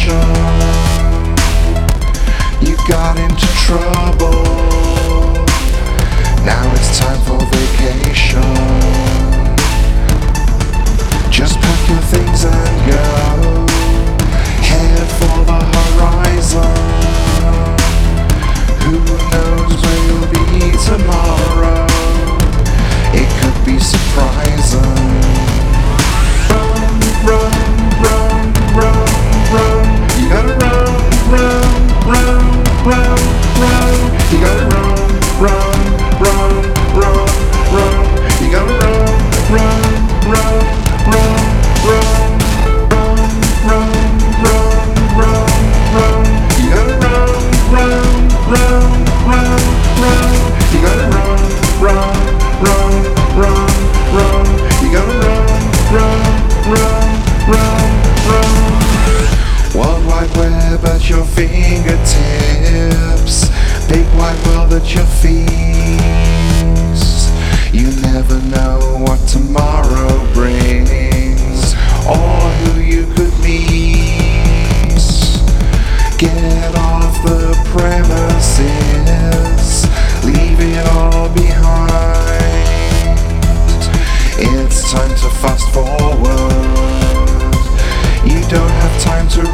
vacation. You got into trouble. Now it's time for vacation. Just pack your things and go. Head for the horizon. Who knows where you'll be tomorrow? It could be surprising. Run, run, run, run, run. You gotta run, run, run, run, run. You gotta run, run, run, run, run. You gotta run, run, run, run, run. Run, run, run, run, run. You gotta run, run, run, run, run. You gotta run, run, run, run, run. You gotta run, run, run, run, run. World Wide Web at your fingertips. Big wide world at your feet. You never know what tomorrow brings, or who you could meet. Get off the premises, leave it all behind. It's time to fast forward. You don't have time to